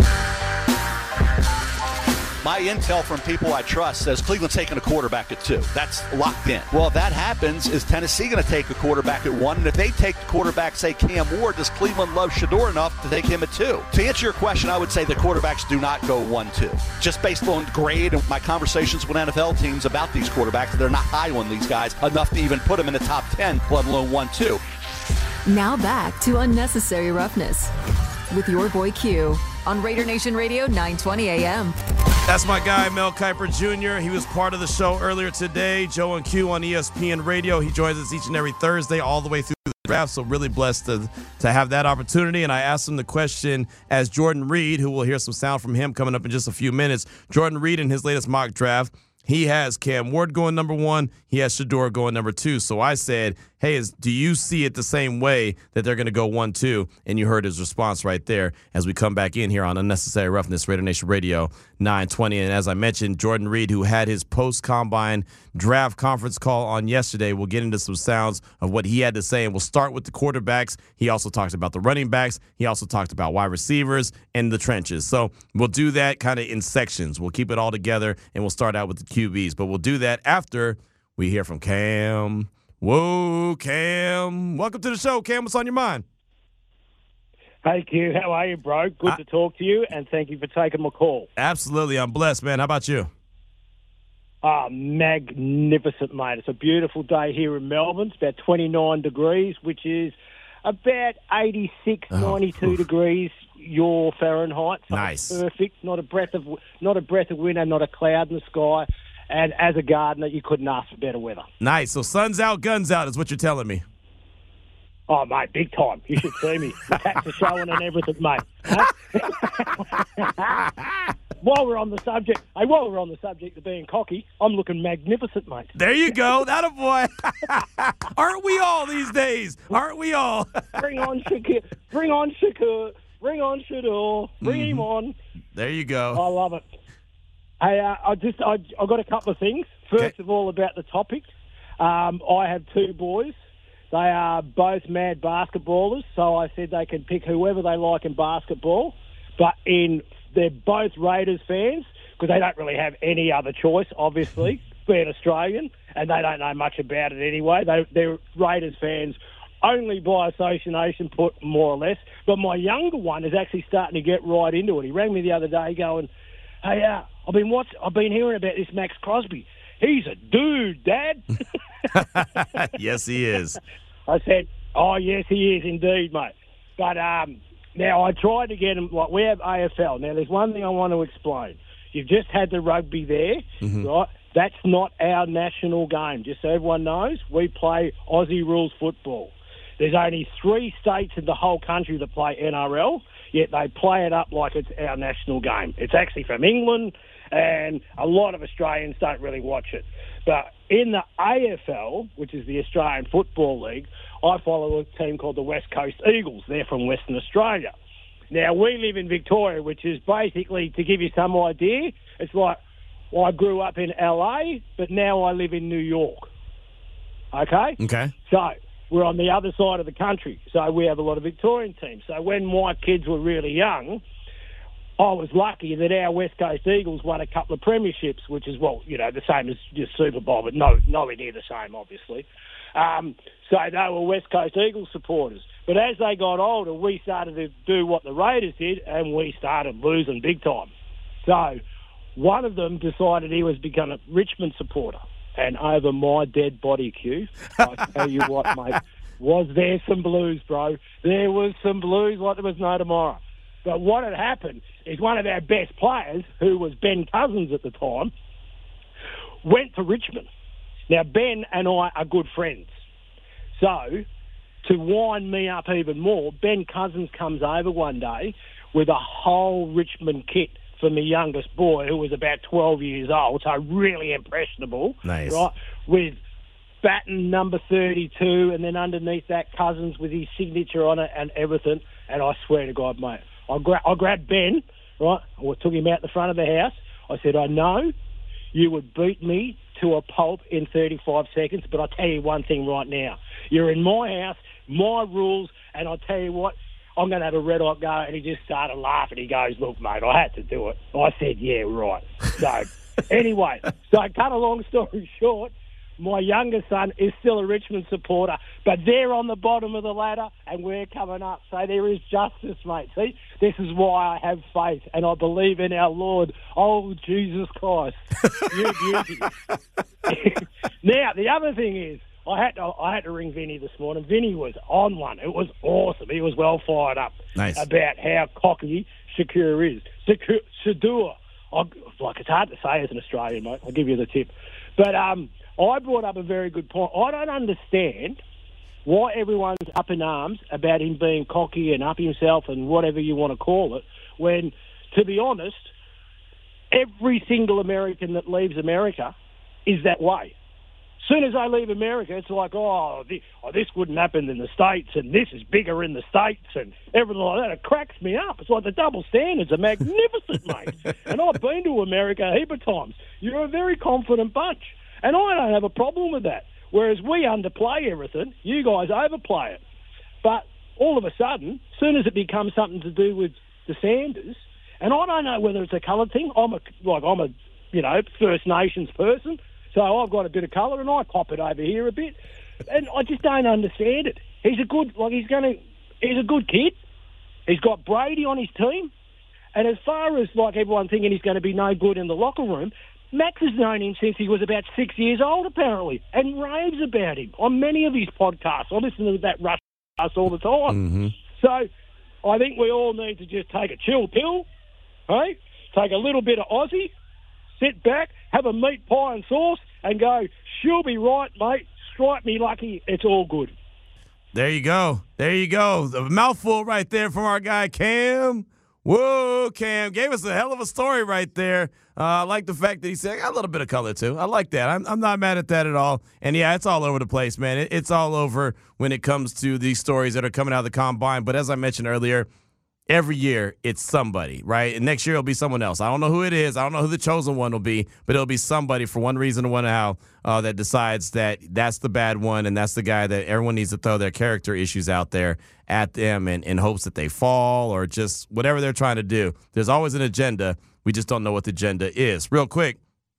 [SPEAKER 7] My intel from people I trust says Cleveland's taking a quarterback at two. That's locked in. Well, if that happens, is Tennessee going to take a quarterback at one? And if they take the quarterback, say Cam Ward, does Cleveland love Shador enough to take him at two? To answer your question, I would say the quarterbacks do not go one two. Just based on grade and my conversations with N F L teams about these quarterbacks, they're not high on these guys enough to even put them in the top ten, let alone one two.
[SPEAKER 2] Now back to Unnecessary Roughness with your boy Q on Raider Nation Radio nine twenty A M.
[SPEAKER 3] That's my guy, Mel Kiper Junior He was part of the show earlier today, Joe and Q on E S P N Radio. He joins us each and every Thursday all the way through the draft, so really blessed to, to have that opportunity. And I asked him the question as Jordan Reed, who we'll hear some sound from him coming up in just a few minutes. Jordan Reed, in his latest mock draft, he has Cam Ward going number one. He has Shador going number two. So I said, hey, is, do you see it the same way that they're going to go one two? And you heard his response right there as we come back in here on Unnecessary Roughness, Raider Nation Radio nine twenty. And as I mentioned, Jordan Reed, who had his post-combine draft conference call on yesterday, we'll get into some sounds of what he had to say. And we'll start with the quarterbacks. He also talked about the running backs. He also talked about wide receivers and the trenches. So we'll do that kind of in sections. We'll keep it all together, and we'll start out with the Q Bs. But we'll do that after we hear from Cam. Whoa, Cam. Welcome to the show, Cam. What's on your mind?
[SPEAKER 8] Hey, Q. How are you, bro? Good I, to talk to you, and thank you for taking my call.
[SPEAKER 3] Absolutely. I'm blessed, man. How about you?
[SPEAKER 8] Oh, magnificent, mate. It's a beautiful day here in Melbourne. It's about twenty-nine degrees, which is about eighty-six, oh, ninety-two oof. Degrees your Fahrenheit. So
[SPEAKER 3] nice.
[SPEAKER 8] Perfect. Not a breath of not a breath of wind and not a cloud in the sky. And as a gardener, you couldn't ask for better weather.
[SPEAKER 3] Nice. So sun's out, guns out is what you're telling me.
[SPEAKER 8] Oh, mate, big time. You should see me. The cats are showing and everything, mate. Huh? While we're on the subject, hey, while we're on the subject of being cocky, I'm looking magnificent, mate.
[SPEAKER 3] There you go. That a boy. Aren't we all these days? Aren't we all?
[SPEAKER 8] Bring on Shakur. Bring on Shakur. Bring on Shador. Bring mm-hmm. him on.
[SPEAKER 3] There you go.
[SPEAKER 8] I love it. Hey, uh, I just I I got a couple of things. First okay. of all, about the topic, um, I have two boys. They are both mad basketballers, so I said they can pick whoever they like in basketball. But in they're both Raiders fans because they don't really have any other choice, obviously, being Australian, and they don't know much about it anyway. They, they're Raiders fans only by association, put more or less. But my younger one is actually starting to get right into it. He rang me the other day going, hey, uh, I've been watch- I've been hearing about this Max Crosby. He's a dude, Dad.
[SPEAKER 3] Yes, he is.
[SPEAKER 8] I said, oh, yes, he is indeed, mate. But um, now I tried to get him, like, we have A F L. Now, there's one thing I want to explain. You've just had the rugby there, mm-hmm. right? That's not our national game. Just so everyone knows, we play Aussie rules football. There's only three states in the whole country that play N R L, yet they play it up like it's our national game. It's actually from England, and a lot of Australians don't really watch it. But in the A F L, which is the Australian Football League, I follow a team called the West Coast Eagles. They're from Western Australia. Now, we live in Victoria, which is basically, to give you some idea, it's like, well, I grew up in L A, but now I live in New York. Okay?
[SPEAKER 3] Okay.
[SPEAKER 8] So, we're on the other side of the country, so we have a lot of Victorian teams. So when my kids were really young, I was lucky that our West Coast Eagles won a couple of premierships, which is, well, you know, the same as just Super Bowl, but no, nowhere near the same, obviously. Um, so they were West Coast Eagles supporters. But as they got older, we started to do what the Raiders did, and we started losing big time. So one of them decided he was becoming a Richmond supporter. And over my dead body, Q, I tell you what, mate, was there some blues, bro. There was some blues like there was no tomorrow. But what had happened is one of our best players, who was Ben Cousins at the time, went to Richmond. Now, Ben and I are good friends. So, to wind me up even more, Ben Cousins comes over one day with a whole Richmond kit for my youngest boy, who was about twelve years old, so really impressionable.
[SPEAKER 3] Nice.
[SPEAKER 8] Right, with Batten number thirty-two, and then underneath that, Cousins with his signature on it and everything. And I swear to God, mate, I, gra- I grabbed Ben, right, I took him out the front of the house. I said, I know you would beat me to a pulp in thirty-five seconds, but I'll tell you one thing right now. You're in my house, my rules, and I'll tell you what, I'm going to have a red-hot go. And he just started laughing. He goes, look, mate, I had to do it. I said, yeah, right. So, anyway, so cut a long story short, my younger son is still a Richmond supporter, but they're on the bottom of the ladder and we're coming up. So there is justice, mate. See, this is why I have faith and I believe in our Lord. Oh, Jesus Christ. You beauty. Now, the other thing is, I had to I had to ring Vinny this morning. Vinny was on one. It was awesome. He was well fired up
[SPEAKER 3] nice.
[SPEAKER 8] about how cocky Shakira is. Shadua. Like, it's hard to say as an Australian, mate. I'll give you the tip. But um, I brought up a very good point. I don't understand why everyone's up in arms about him being cocky and up himself and whatever you want to call it, when, to be honest, every single American that leaves America is that way. As soon as they leave America, it's like, oh, the, oh, this wouldn't happen in the States, and this is bigger in the States, and everything like that. It cracks me up. It's like the double standards are magnificent, mate. And I've been to America a heap of times. You're a very confident bunch, and I don't have a problem with that. Whereas we underplay everything, you guys overplay it. But all of a sudden, as soon as it becomes something to do with the Sanders, and I don't know whether it's a coloured thing. I'm a like I'm a you know First Nations person. So I've got a bit of colour, and I cop it over here a bit, and I just don't understand it. He's a good, like he's going to, he's a good kid. He's got Brady on his team, and as far as like everyone thinking he's going to be no good in the locker room, Max has known him since he was about six years old, apparently, and raves about him on many of his podcasts. I listen to that Rush podcast all the time.
[SPEAKER 3] Mm-hmm.
[SPEAKER 8] So I think we all need to just take a chill pill, hey? Take a little bit of Aussie. Sit back, have a meat pie and sauce, and go, she'll be right, mate. Strike me lucky. It's all good.
[SPEAKER 3] There you go. There you go. A mouthful right there from our guy, Cam. Whoa, Cam. Gave us a hell of a story right there. Uh, I like the fact that he said, I got a little bit of color, too. I like that. I'm, I'm not mad at that at all. And, yeah, it's all over the place, man. It, it's all over when it comes to these stories that are coming out of the combine. But as I mentioned earlier, every year, it's somebody, right? And next year, it'll be someone else. I don't know who it is. I don't know who the chosen one will be, but it'll be somebody for one reason or one how uh, that decides that that's the bad one and that's the guy that everyone needs to throw their character issues out there at them in, in hopes that they fall or just whatever they're trying to do. There's always an agenda. We just don't know what the agenda is. Real quick,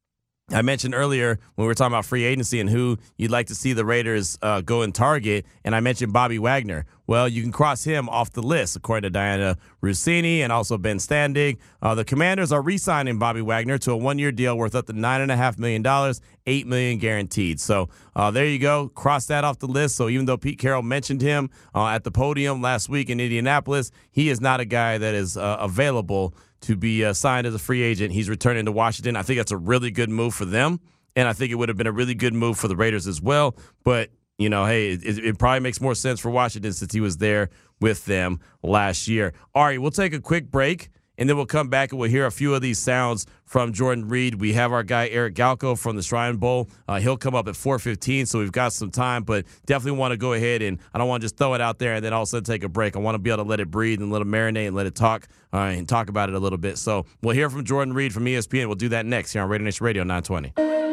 [SPEAKER 3] I mentioned earlier when we were talking about free agency and who you'd like to see the Raiders uh, go and target, and I mentioned Bobby Wagner. Well, you can cross him off the list, according to Diana Rossini and also Ben Standig. Uh, the Commanders are re-signing Bobby Wagner to a one-year deal worth up to nine point five million dollars, eight million dollars guaranteed. So uh, there you go. Cross that off the list. So even though Pete Carroll mentioned him uh, at the podium last week in Indianapolis, he is not a guy that is uh, available to be uh, signed as a free agent. He's returning to Washington. I think that's a really good move for them, and I think it would have been a really good move for the Raiders as well. But, you know, hey, it, it probably makes more sense for Washington since he was there with them last year. All right, we'll take a quick break, and then we'll come back and we'll hear a few of these sounds from Jordan Reed. We have our guy Eric Galko from the Shrine Bowl. Uh, he'll come up at four fifteen, so we've got some time, but definitely want to go ahead and I don't want to just throw it out there and then all of a sudden take a break. I want to be able to let it breathe and let it marinate and let it talk uh, and talk about it a little bit. So we'll hear from Jordan Reed from E S P N. We'll do that next here on Raider Nation Radio nine twenty.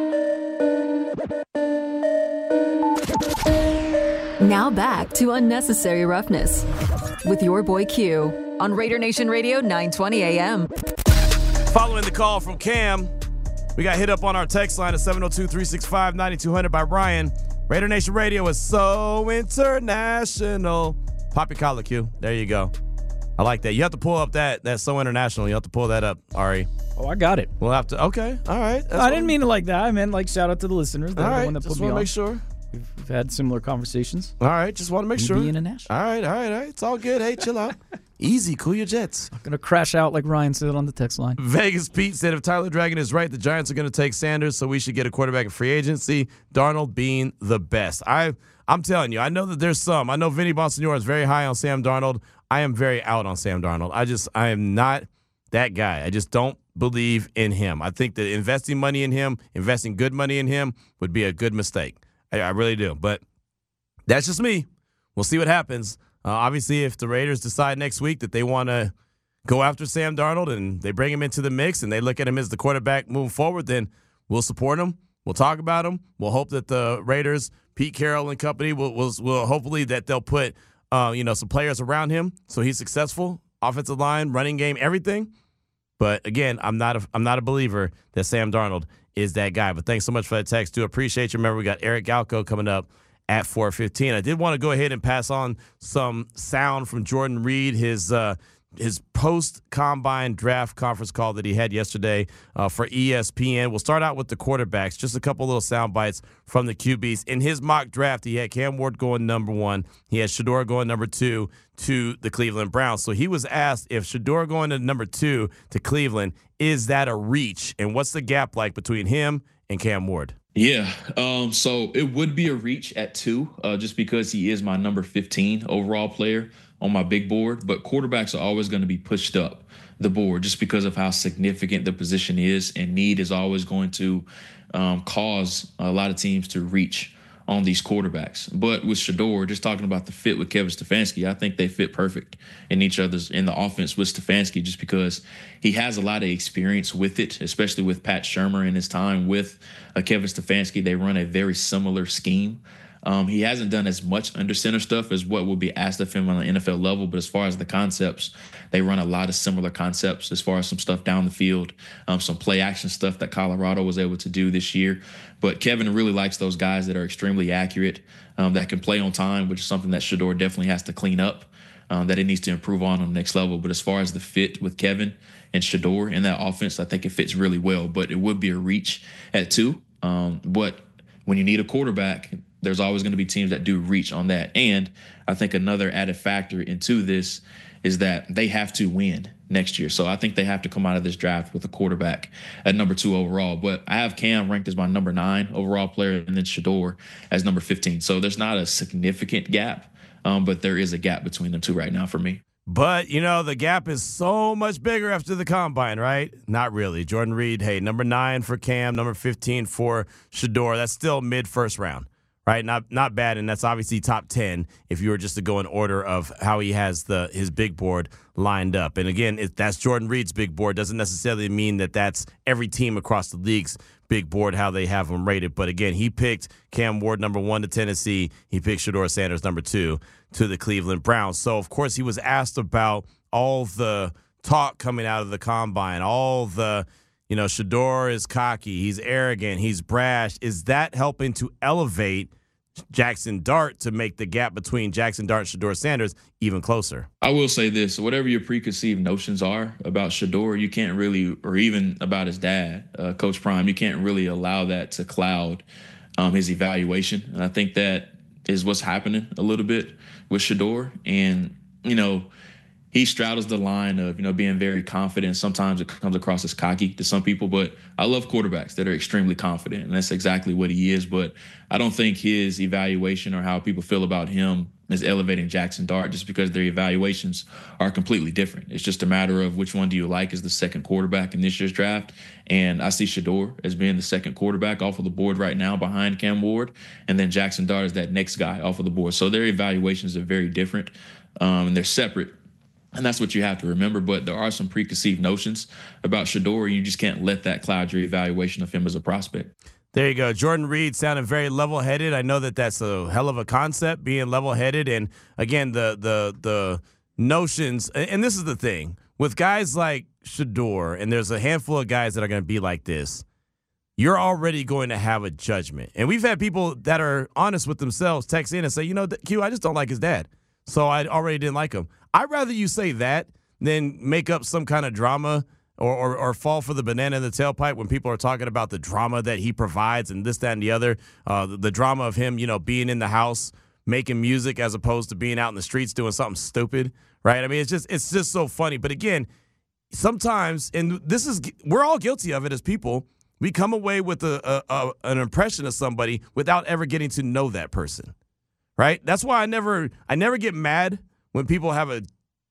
[SPEAKER 2] Now back to Unnecessary Roughness with your boy Q on Raider Nation Radio nine twenty A M.
[SPEAKER 3] Following the call from Cam, we got hit up on our text line at seven oh two, three six five, nine two hundred by Ryan. Raider Nation Radio is so international. Pop your collar, Q. There you go. I like that. You have to pull up that that so international. You have to pull that up, Ari.
[SPEAKER 9] Oh, I got it.
[SPEAKER 3] We'll have to. Okay. All right.
[SPEAKER 9] I didn't mean it like that. I meant like shout out to the listeners.
[SPEAKER 3] All right.
[SPEAKER 9] The one that
[SPEAKER 3] Just
[SPEAKER 9] put me
[SPEAKER 3] want to
[SPEAKER 9] on.
[SPEAKER 3] make sure.
[SPEAKER 9] We've, we've had similar conversations.
[SPEAKER 3] All right. Just want to make
[SPEAKER 9] Me
[SPEAKER 3] sure.
[SPEAKER 9] being international.
[SPEAKER 3] All right. All right. All right. It's all good. Hey, chill out. Easy. Cool your jets.
[SPEAKER 9] Not gonna crash out like Ryan said on the text line.
[SPEAKER 3] Vegas Pete said if Tyler Dragon is right, the Giants are going to take Sanders, so we should get a quarterback in free agency. Darnold being the best. I, I'm telling you, I know that there's some. I know Vinny Bonsignore is very high on Sam Darnold. I am very out on Sam Darnold. I just, I am not that guy. I just don't believe in him. I think that investing money in him, investing good money in him would be a good mistake. I, I really do. But that's just me. We'll see what happens. Uh, obviously, if the Raiders decide next week that they want to go after Sam Darnold and they bring him into the mix and they look at him as the quarterback moving forward, then we'll support him. We'll talk about him. We'll hope that the Raiders, Pete Carroll and company, will will, will hopefully that they'll put uh, you know some players around him so he's successful. Offensive line, running game, everything. But again, I'm not a, I'm not a believer that Sam Darnold is that guy. But thanks so much for that text. Do appreciate you. Remember, we got Eric Galko coming up at four fifteen. I did want to go ahead and pass on some sound from Jordan Reed, his uh, his post-combine draft conference call that he had yesterday uh, for E S P N. We'll start out with the quarterbacks, just a couple little sound bites from the Q Bs. In his mock draft, he had Cam Ward going number one. He had Shedeur going number two to the Cleveland Browns. So he was asked if Shedeur going to number two to Cleveland, is that a reach? And what's the gap like between him and Cam Ward?
[SPEAKER 10] Yeah, um, so it would be a reach at two, uh, just because he is my number fifteen overall player on my big board. But quarterbacks are always going to be pushed up the board just because of how significant the position is, and need is always going to um, cause a lot of teams to reach on these quarterbacks. But with Shedeur, just talking about the fit with Kevin Stefanski, I think they fit perfect in each other's in the offense with Stefanski, just because he has a lot of experience with it, especially with Pat Shurmur in his time with uh, Kevin Stefanski. They run a very similar scheme. Um, he hasn't done as much under center stuff as what would be asked of him on the N F L level, but as far as the concepts, they run a lot of similar concepts as far as some stuff down the field, um, some play action stuff that Colorado was able to do this year. But Kevin really likes those guys that are extremely accurate, um, that can play on time, which is something that Shedeur definitely has to clean up, um, that it needs to improve on on the next level. But as far as the fit with Kevin and Shedeur in that offense, I think it fits really well. But it would be a reach at two. Um, but when you need a quarterback, there's always going to be teams that do reach on that. And I think another added factor into this is that they have to win next year. So I think they have to come out of this draft with a quarterback at number two overall. But I have Cam ranked as my number nine overall player and then Shedeur as number fifteen. So there's not a significant gap, um, but there is a gap between them two right now for me.
[SPEAKER 3] But, you know, the gap is so much bigger after the combine, right? Not really. Jordan Reed, hey, number nine for Cam, number fifteen for Shedeur. That's still mid-first round. Right, not not bad, and that's obviously top ten if you were just to go in order of how he has the his big board lined up. And again, if that's Jordan Reed's big board, doesn't necessarily mean that that's every team across the league's big board, how they have them rated. But again, he picked Cam Ward number one to Tennessee. He picked Shedeur Sanders number two to the Cleveland Browns. So, of course, he was asked about all the talk coming out of the combine, all the You know, Shedeur is cocky. He's arrogant. He's brash. Is that helping to elevate Jackson Dart to make the gap between Jackson Dart and Shedeur Sanders even closer?
[SPEAKER 10] I will say this. Whatever your preconceived notions are about Shedeur, you can't really, or even about his dad, uh, Coach Prime, you can't really allow that to cloud um, his evaluation. And I think that is what's happening a little bit with Shedeur. And, you know, he straddles the line of, you know, being very confident. Sometimes it comes across as cocky to some people, but I love quarterbacks that are extremely confident, and that's exactly what he is. But I don't think his evaluation or how people feel about him is elevating Jackson Dart just because their evaluations are completely different. It's just a matter of which one do you like as the second quarterback in this year's draft. And I see Shedeur as being the second quarterback off of the board right now behind Cam Ward. And then Jackson Dart is that next guy off of the board. So their evaluations are very different, um, and they're separate. And that's what you have to remember. But there are some preconceived notions about Shedeur, and you just can't let that cloud your evaluation of him as a prospect.
[SPEAKER 3] There you go. Jordan Reed sounded very level-headed. I know that that's a hell of a concept, being level-headed. And, again, the the the notions – and this is the thing. With guys like Shedeur, and there's a handful of guys that are going to be like this, you're already going to have a judgment. And we've had people that are honest with themselves text in and say, you know, Q, I just don't like his dad. So I already didn't like him. I'd rather you say that than make up some kind of drama Or, or or fall for the banana in the tailpipe when people are talking about the drama that he provides and this, that, and the other. Uh, the, the drama of him, you know, being in the house, making music as opposed to being out in the streets doing something stupid, right? I mean, it's just it's just so funny. But again, sometimes, and this is, we're all guilty of it as people, we come away with a, a, a an impression of somebody without ever getting to know that person, right? That's why I never I never get mad when people have a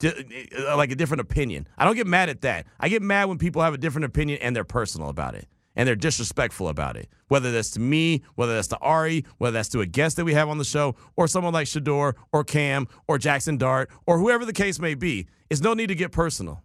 [SPEAKER 3] like a different opinion. I don't get mad at that. I get mad when people have a different opinion and they're personal about it and they're disrespectful about it. Whether that's to me, whether that's to Ari, whether that's to a guest that we have on the show, or someone like Shedeur or Cam or Jackson Dart or whoever the case may be, it's no need to get personal.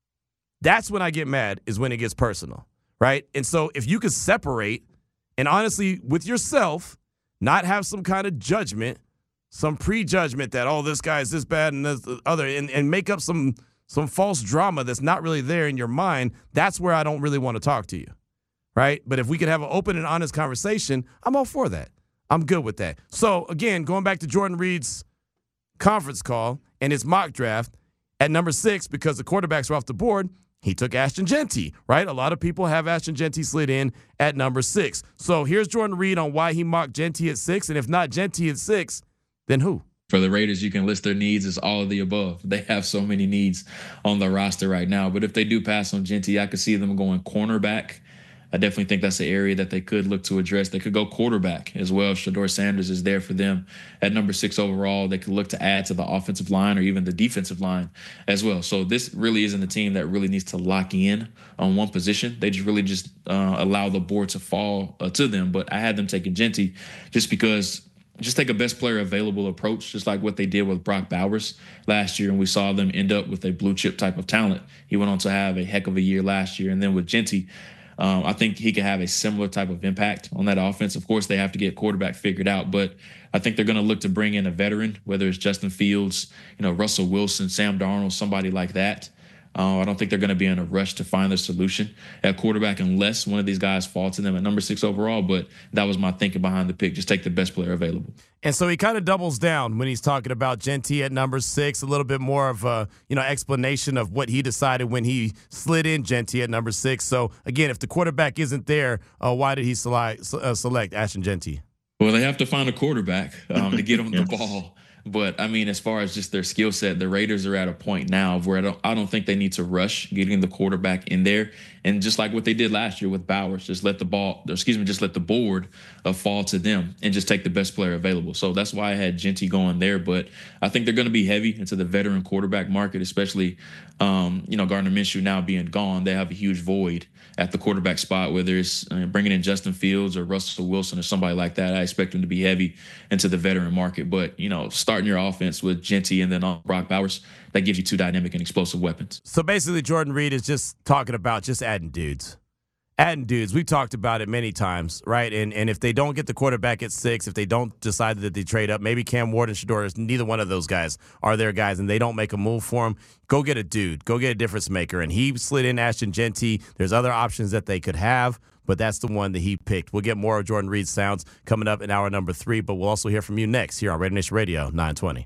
[SPEAKER 3] That's when I get mad, is when it gets personal, right? And so if you could separate and honestly with yourself, not have some kind of judgment, some prejudgment that, oh, this guy is this bad and this other, and, and make up some some false drama that's not really there in your mind, that's where I don't really want to talk to you, right? But if we could have an open and honest conversation, I'm all for that. I'm good with that. So, again, going back to Jordan Reed's conference call and his mock draft, at number six, because the quarterbacks are off the board, he took Ashton Jeanty, right? A lot of people have Ashton Jeanty slid in at number six. So here's Jordan Reed on why he mocked Jeanty at six, and if not Jeanty at six, then who?
[SPEAKER 10] For the Raiders, you can list their needs as all of the above. They have so many needs on the roster right now. But if they do pass on Jeanty, I could see them going cornerback. I definitely think that's an area that they could look to address. They could go quarterback as well. Shedeur Sanders is there for them at number six overall. They could look to add to the offensive line or even the defensive line as well. So this really isn't a team that really needs to lock in on one position. They just really just uh, allow the board to fall uh, to them. But I had them taking Jeanty just because – just take a best player available approach, just like what they did with Brock Bowers last year, and we saw them end up with a blue chip type of talent. He went on to have a heck of a year last year, and then with Jeanty, um, I think he could have a similar type of impact on that offense. Of course, they have to get quarterback figured out, but I think they're going to look to bring in a veteran, whether it's Justin Fields, you know, Russell Wilson, Sam Darnold, somebody like that. Uh, I don't think they're going to be in a rush to find their solution at quarterback unless one of these guys fall to them at number six overall. But that was my thinking behind the pick. Just take the best player available.
[SPEAKER 3] And so he kind of doubles down when he's talking about Jeanty at number six, a little bit more of a, you know, explanation of what he decided when he slid in Jeanty at number six. So, again, if the quarterback isn't there, uh, why did he select, uh, select Ashton Jeanty?
[SPEAKER 10] Well, they have to find a quarterback um, to get him the ball. But, I mean, as far as just their skill set, the Raiders are at a point now where I don't, I don't think they need to rush getting the quarterback in there. And just like what they did last year with Bowers, just let the ball, excuse me, just let the board uh, fall to them and just take the best player available. So that's why I had Jeanty going there. But I think they're going to be heavy into the veteran quarterback market, especially, um, you know, Gardner Minshew now being gone. They have a huge void at the quarterback spot, whether it's uh, bringing in Justin Fields or Russell Wilson or somebody like that. I expect them to be heavy into the veteran market. But, you know, starting your offense with Jeanty and then on Brock Bowers, that gives you two dynamic and explosive weapons.
[SPEAKER 3] So basically, Jordan Reed is just talking about just adding dudes. Adding dudes. We've talked about it many times, right? And and if they don't get the quarterback at six, if they don't decide that they trade up, maybe Cam Ward and Shedeur, neither one of those guys are their guys, and they don't make a move for him, go get a dude. Go get a difference maker. And he slid in Ashton Jeanty. There's other options that they could have, but that's the one that he picked. We'll get more of Jordan Reed's sounds coming up in hour number three, but we'll also hear from you next here on Raider Nation Radio nine twenty.